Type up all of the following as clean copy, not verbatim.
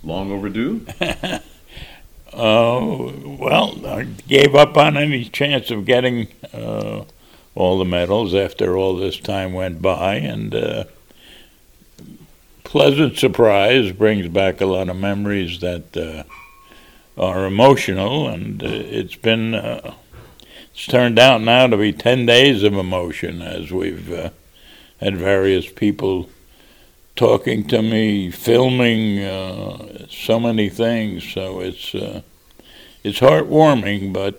Long overdue? Well, I gave up on any chance of getting all the medals after all this time went by, and pleasant surprise brings back a lot of memories that are emotional, and it's turned out now to be 10 days of emotion as we've had various people talking to me, filming so many things. So it's heartwarming, but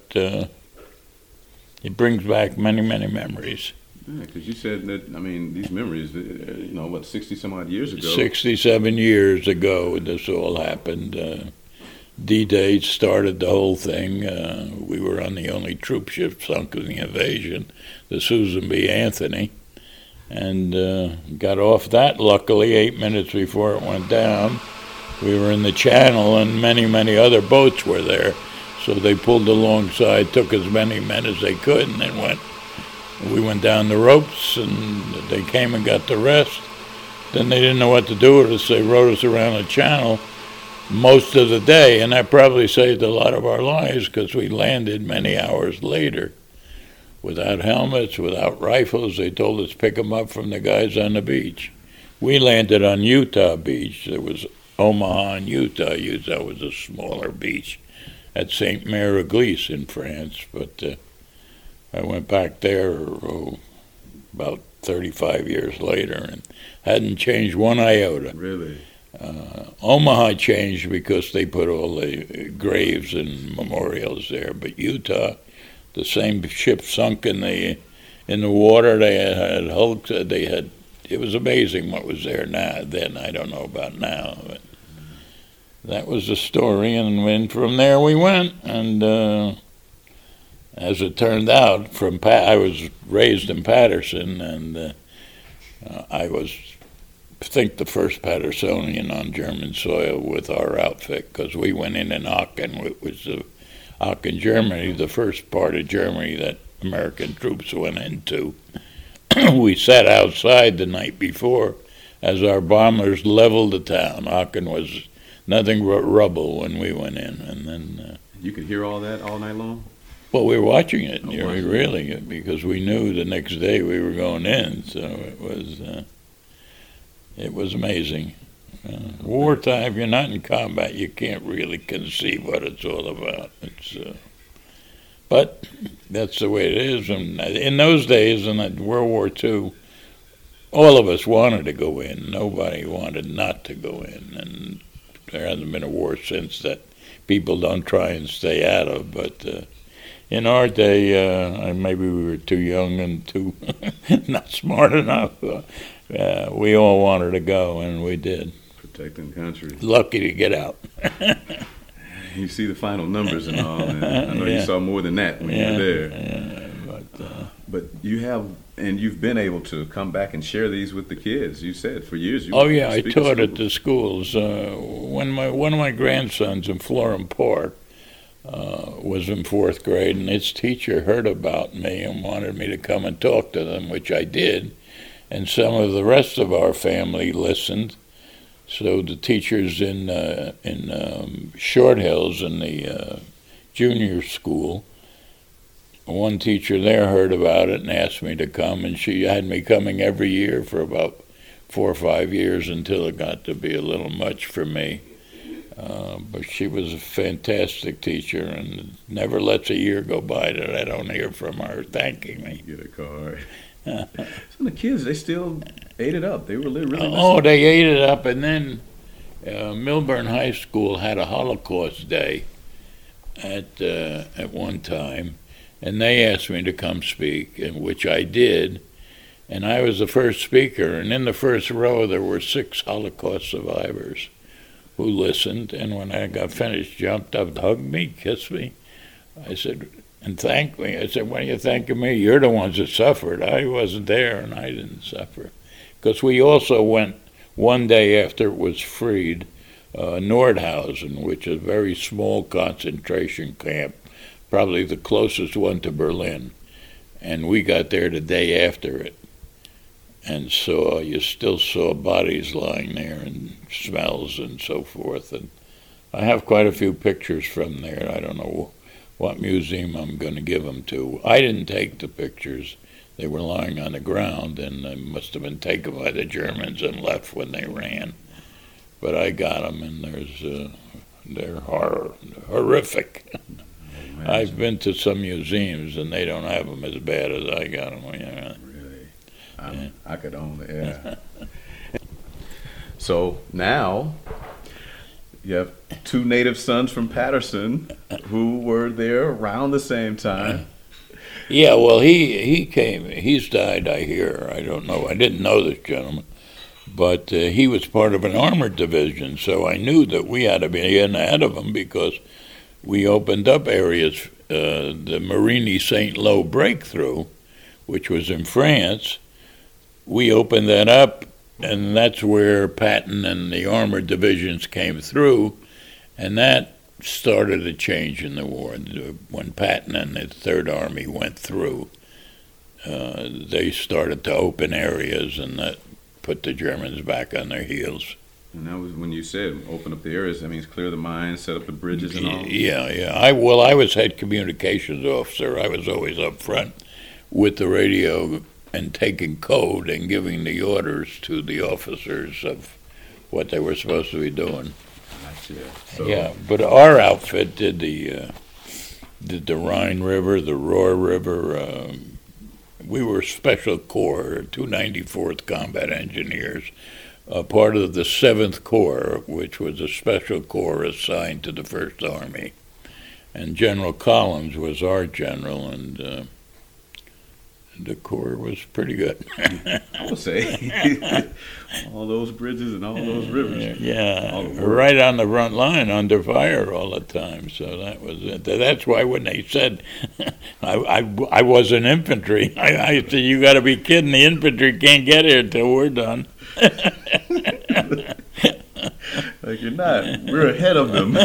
it brings back many, many memories. Yeah, because you said that, these memories, 60 some odd years ago? 67 years ago this all happened. D-Day started the whole thing. We were on the only troop ship sunk in the invasion, the Susan B. Anthony, and got off that, luckily, 8 minutes before it went down. We were in the channel, and many, many other boats were there, so they pulled alongside, took as many men as they could, and then we went down the ropes, and they came and got the rest. Then they didn't know what to do with us. They rowed us around the channel most of the day, and that probably saved a lot of our lives because we landed many hours later without helmets, without rifles. They told us pick them up from the guys on the beach. We landed on Utah Beach. There was Omaha in Utah. Utah was a smaller beach at Saint Mère Église in France, but I went back there about 35 years later and hadn't changed one iota. Really? Omaha changed because they put all the graves and memorials there, but Utah, the same ship sunk in the water. They had hulks. It was amazing what was there now. Then I don't know about now, but that was the story. And then from there we went. And as it turned out, I was raised in Patterson, and I was, I think, the first Pattersonian on German soil with our outfit, because we went in Aachen, which was Aachen, Germany, the first part of Germany that American troops went into. We sat outside the night before as our bombers leveled the town. Aachen was nothing but rubble when we went in, and then you could hear all that all night long? Well, we were watching it, really, because we knew the next day we were going in, so it was amazing. Wartime, if you're not in combat, you can't really conceive what it's all about. But that's the way it is. And in those days, in World War II, all of us wanted to go in. Nobody wanted not to go in. And there hasn't been a war since that people don't try and stay out of. But in our day, maybe we were too young and too not smart enough. We all wanted to go, and we did. Protecting country. Lucky to get out. You see the final numbers and all, and I know you saw more than that when you were there. Yeah, but you have, and you've been able to come back and share these with the kids. You said for years. I taught at the schools. When one of my grandsons in Florham Park was in 4th grade, and its teacher heard about me and wanted me to come and talk to them, which I did, and some of the rest of our family listened. So the teachers in Short Hills in the junior school, one teacher there heard about it and asked me to come, and she had me coming every year for about 4 or 5 years until it got to be a little much for me. But she was a fantastic teacher, and never lets a year go by that I don't hear from her thanking me. Get a card. So the kids, they still ate it up. They were really they ate it up. And then Milburn High School had a Holocaust Day at one time, and they asked me to come speak, which I did. And I was the first speaker, and in the first row there were 6 Holocaust survivors who listened, and when I got finished, jumped up, hugged me, kissed me. I said, and thanked me. I said, "Why are you thanking me? You're the ones that suffered. I wasn't there, and I didn't suffer." Because we also went one day after it was freed, Nordhausen, which is a very small concentration camp, probably the closest one to Berlin. And we got there the day after it. and you still saw bodies lying there and smells and so forth. And I have quite a few pictures from there. I don't know what museum I'm going to give them to. I didn't take the pictures. They were lying on the ground, and they must have been taken by the Germans and left when they ran. But I got them, and they're horrific. I've been to some museums, and they don't have them as bad as I got them. Really? I could only, yeah. So now you have two native sons from Patterson who were there around the same time. Yeah, well, he came. He's died, I hear. I don't know. I didn't know this gentleman. But he was part of an armored division, so I knew that we had to be in ahead of him because we opened up areas. The Marigny-Saint-Lô breakthrough, which was in France, we opened that up, and that's where Patton and the armored divisions came through, and that started a change in the war. When Patton and the Third Army went through, they started to open areas, and that put the Germans back on their heels. And that was when you said open up the areas. That means clear the mines, set up the bridges and all. Yeah. I was head communications officer. I was always up front with the radio and taking code and giving the orders to the officers of what they were supposed to be doing. Yeah, but our outfit did the Rhine River, the Rohr River. We were Special Corps, 294th Combat Engineers, part of the 7th Corps, which was a Special Corps assigned to the First Army. And General Collins was our general, and the Corps was pretty good. I would say. All those bridges and all those rivers. Yeah, right on the front line, under fire all the time. So that was it. That's why when they said I was in infantry, I said, you got to be kidding. The infantry can't get here till we're done. Like you're not. We're ahead of them.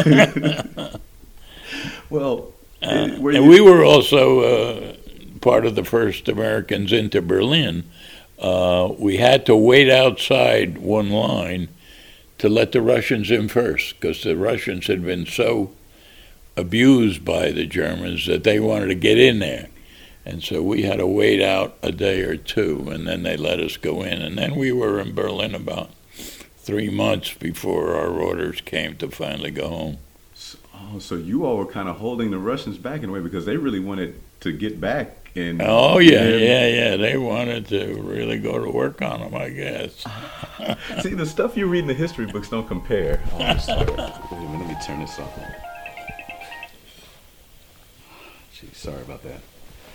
Well, and we were also part of the first Americans into Berlin. We had to wait outside one line to let the Russians in first, because the Russians had been so abused by the Germans that they wanted to get in there. And so we had to wait out a day or two, and then they let us go in. And then we were in Berlin about 3 months before our orders came to finally go home. So you all were kind of holding the Russians back in a way because they really wanted to get back. Oh, yeah. They wanted to really go to work on them, I guess. See, the stuff you read in the history books don't compare. Oh, I'm sorry. Wait a minute, let me turn this off. Gee, sorry about that.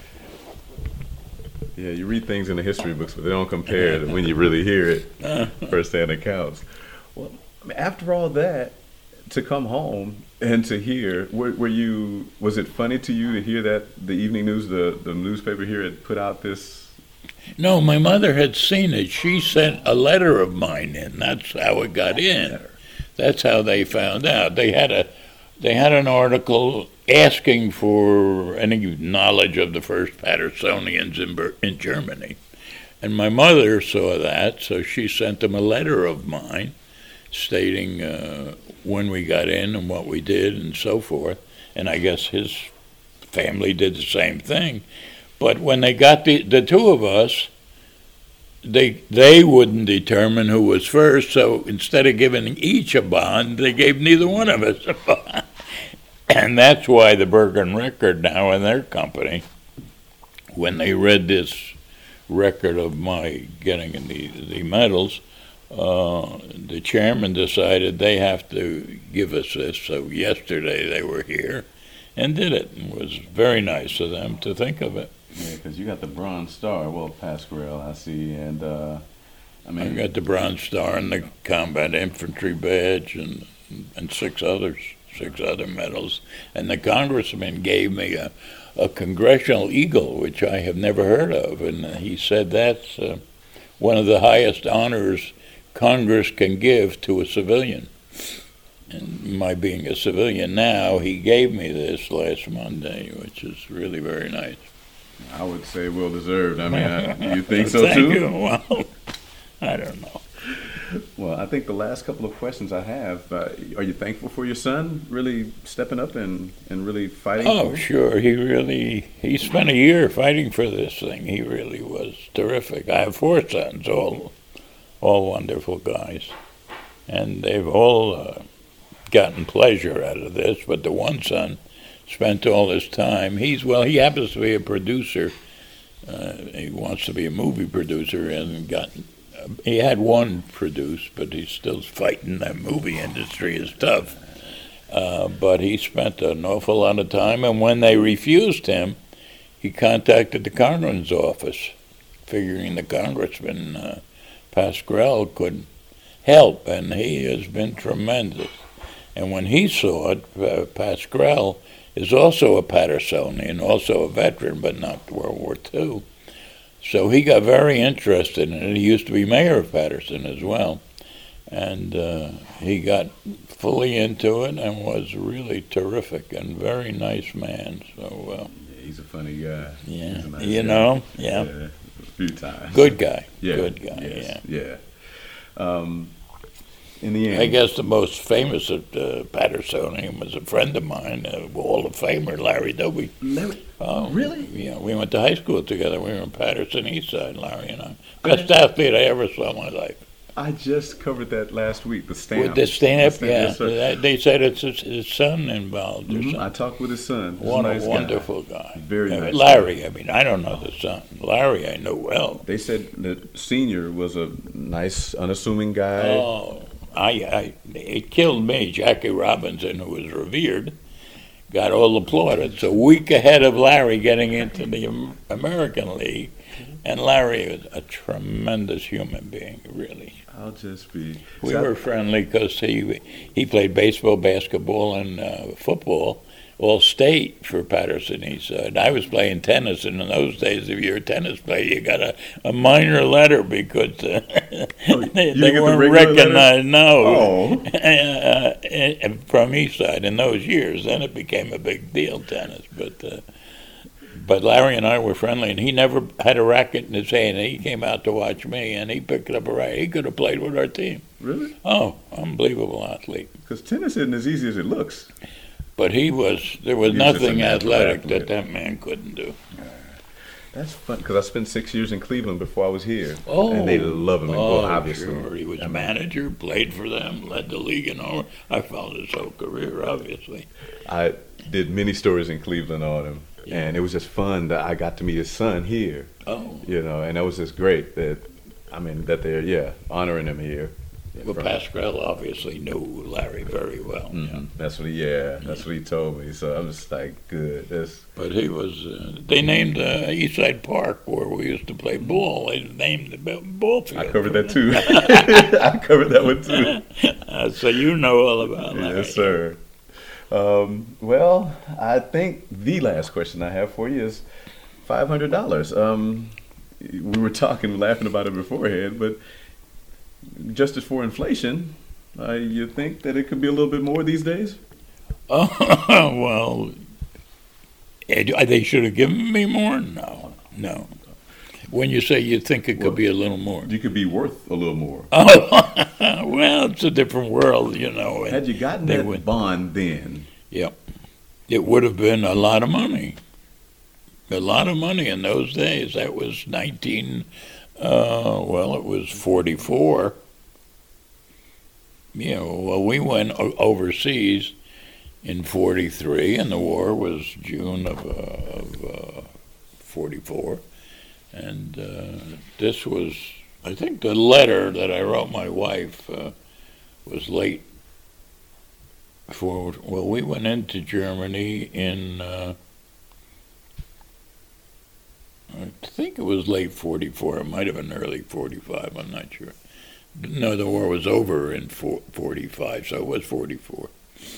Yeah, you read things in the history books, but they don't compare to when you really hear it, first-hand accounts. Well, after all that, to come home and to hear, was it funny to you to hear that the Evening News, the newspaper here, had put out this? No, my mother had seen it. She sent a letter of mine in. That's how it got in. That's how they found out. They had an article asking for any knowledge of the first Pattersonians in Germany. And my mother saw that, so she sent them a letter of mine stating when we got in and what we did and so forth. And I guess his family did the same thing. But when they got the two of us, they wouldn't determine who was first, so instead of giving each a bond, they gave neither one of us a bond. And that's why the Bergen Record now in their company, when they read this record of my getting the medals, the chairman decided they have to give us this. So yesterday they were here and did it. It was very nice of them to think of it. Yeah, because you got the Bronze Star, well, Pasquarel, I see, and I got the Bronze Star and the Combat Infantry Badge and six other medals. And the congressman gave me a Congressional Eagle, which I have never heard of, and he said that's one of the highest honors Congress can give to a civilian. And my being a civilian now, he gave me this last Monday, which is really very nice. I would say well deserved. I mean, you think so Thank too? You. Well, I don't know. Well, I think the last couple of questions I have, are you thankful for your son really stepping up and really fighting Oh, for it? sure. He spent a year fighting for this thing. He really was terrific. I have 4 sons, all wonderful guys. And they've all gotten pleasure out of this, but the one son spent all his time. He happens to be a producer. He wants to be a movie producer and he had one produced, but he's still fighting. That movie industry is tough. But he spent an awful lot of time, and when they refused him, he contacted the Congressman's office, figuring the Congressman Pascrell could help, and he has been tremendous. And when he saw it, Pascrell is also a Pattersonian, also a veteran, but not World War II. So he got very interested in it. He used to be mayor of Patterson as well. And he got fully into it and was really terrific and very nice man. So Yeah, he's a funny guy. yeah, He's a nice you guy. know, Yeah, a few times. good guy, Yeah, good guy. yes, Yeah. yeah. In the end, I guess the most famous of Pattersonian was a friend of mine, Hall of Famer Larry Doby. Really? Yeah, we went to high school together. We were in Patterson East Side, Larry and I. Best athlete I ever saw in my life. I just covered that last week. The stamp. With the stamp, The yeah. yes, sir. They said it's his son involved or Mhm. something. I talked with his son. He's What a a nice wonderful guy. guy. Very nice Larry, I mean, I don't know the son. Larry, I know well. They said that Senior was a nice, unassuming guy. Oh, it killed me. Jackie Robinson, who was revered, got all the plaudits. A week ahead of Larry getting into the American League. And Larry was a tremendous human being, really. I'll just be. We were friendly because he played baseball, basketball, and football, all state for Patterson East Side. I was playing tennis, and in those days, if you're a tennis player, you got a minor letter because you they didn't get the weren't regular recognized. No, Oh. from East Side in those years. Then it became a big deal, tennis, But Larry and I were friendly, and he never had a racket in his hand. He came out to watch me, and he picked up a racket. He could have played with our team. Really? Oh, unbelievable athlete. Because tennis isn't as easy as it looks. But there was He was just nothing a natural athletic athlete. that man couldn't do. That's fun because I spent 6 years in Cleveland before I was here. Oh, and they love him. Well, obviously, sure. He was a manager, played for them, led the league and all. I followed his whole career, obviously. I did many stories in Cleveland on him, Yeah. and it was just fun that I got to meet his son here. Oh, And that was just great that they're honoring him here. well, Pascrell obviously knew Larry very well. Mhm. That's what he told me. So I'm just like, good. But he was. They named Eastside Park where we used to play ball. They named the ball field. I covered that too. I covered that one too. So you know all about Larry. Yes, sir. Well, I think the last question I have for you is $500. We were laughing about it beforehand, but justice for inflation, you think that it could be a little bit more these days? Oh, well, they should have given me more? No. When you say you think it could be a little more. You could be worth a little more. Oh, well, it's a different world, and Had you gotten they that would- bond then, Yep. It would have been a lot of money. A lot of money in those days. That was it was 44. We went overseas in 43, and the war was June of 44. And this was, I think the letter that I wrote my wife was late. We went into Germany in, I think it was late 44. It might have been early 45. I'm not sure. No, the war was over in 45, so it was 44.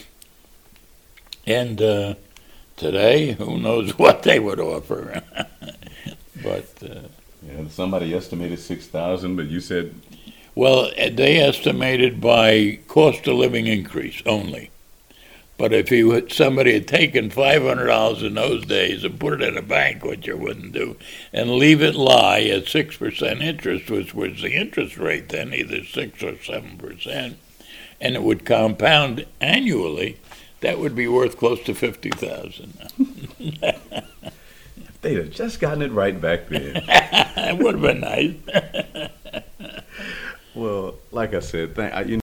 And today, who knows what they would offer. But somebody estimated 6,000, but you said well, they estimated by cost of living increase only. But if somebody had taken $500 in those days and put it in a bank, which you wouldn't do, and leave it lie at 6% interest, which was the interest rate then, either 6 or 7%, and it would compound annually, that would be worth close to $50,000. They'd have just gotten it right back then. It would have been nice. Well, like I said,